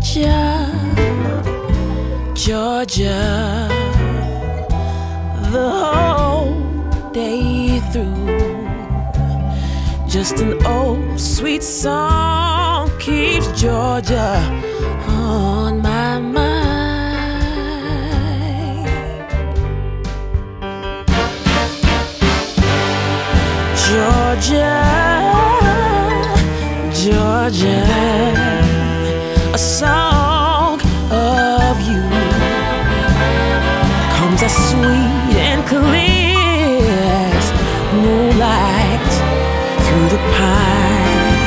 Georgia, Georgia, the whole day through. Just an old sweet song keeps Georgia on my mind. Georgia, Georgia, a song of you comes as sweet and clear as moonlight through the pine.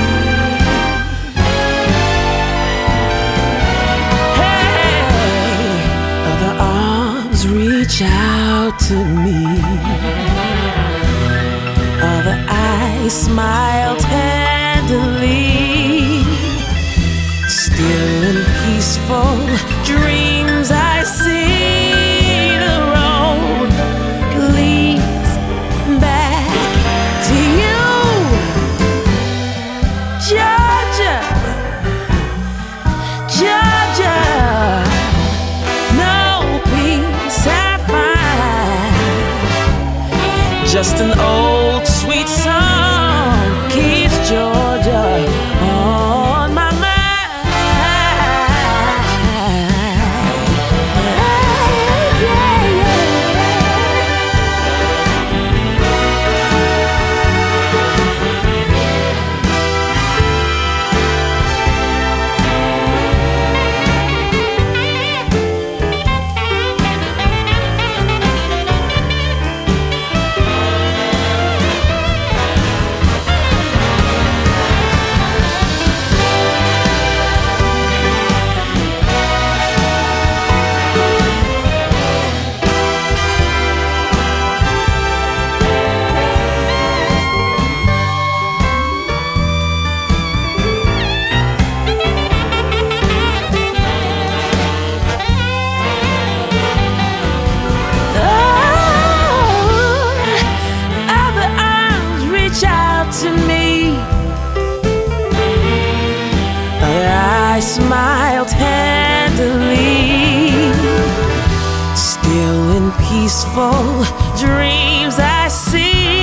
Hey, other arms reach out to me, other eyes smile tenderly. Still in peaceful dreams I see the road leads back to you. Georgia, Georgia, no peace I find. Just an old sweet song keeps Georgia on my mind. To me, I smile tenderly. Still in peaceful dreams I see